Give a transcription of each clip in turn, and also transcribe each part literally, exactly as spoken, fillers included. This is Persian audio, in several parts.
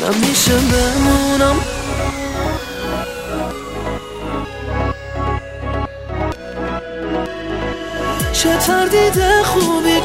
نمیشه بمونم. چه تردید خوبی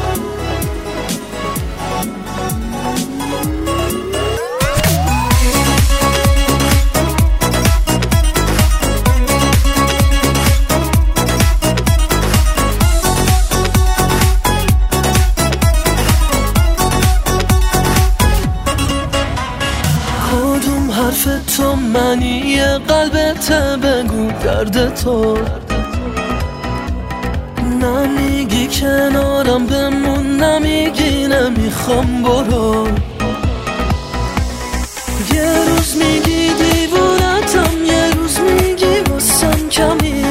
کدوم حرف تو معنی قلبت بگو درد تو نمیگی کنارم بمون نمیگی نمیخوام برو یه روز میگی دیوونتم یه روز میگی واسم کمی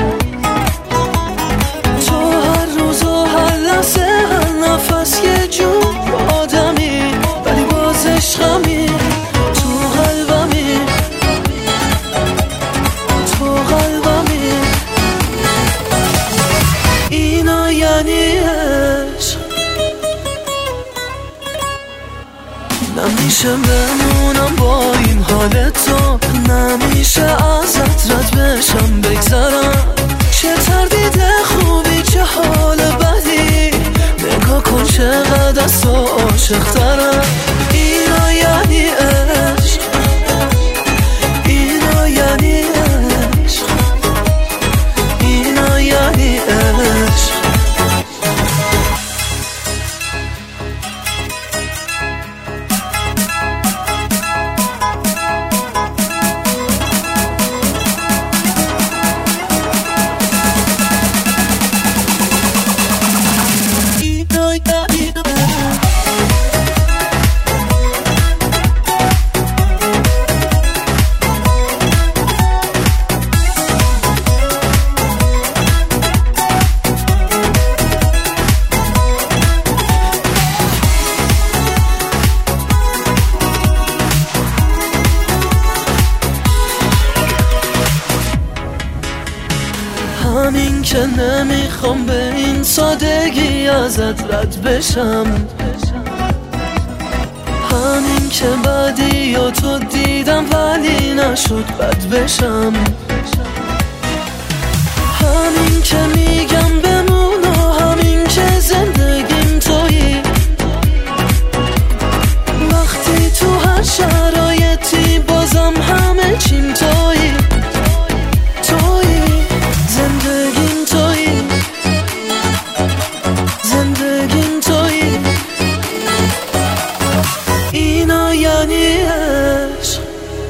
تو هر روز و هر لحظه هر نفس یه جور آدمی ولی باز عشقمی تو قلبمی تو قلبمی اینا یعنی عشق نمیشه بمونم با این حال تو نمیشه ازت رد بشم بگذرم چه تردید خوبی چه حال بدی نگاه کن چقدر از تو عاشق ترم اینا یعنی عشق اینا یعنی عشق اینا یعنی عشق همین که نمیخوام به این سادگی ازت رد بشم همین که بعدی و تو دیدم ولی نشد بد بشم همین که میگم بمون و همین که زندگیم تویی وقتی تو هر شرایطی بازم همه چیم تویی تویی زندگیم تویی زندگیم تویی اینا یعنی عشق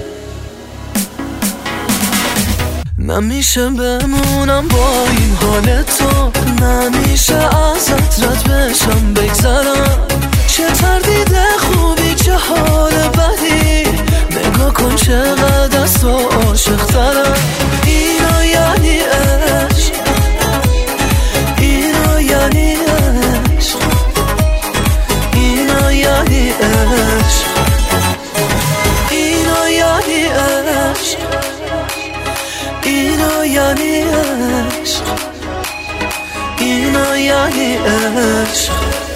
نمیشه بمونم با این حال تو نمیشه ازت رد بشم بگذرم چه تردید خوبی چه حال بدی نگاه کن چقدر از تو عاشق ترم اینا یعنی عشق اینا یعنی عشق اینا یعنی عشق اینا یعنی عشق اینا یعنی عشق اینا یعنی عشق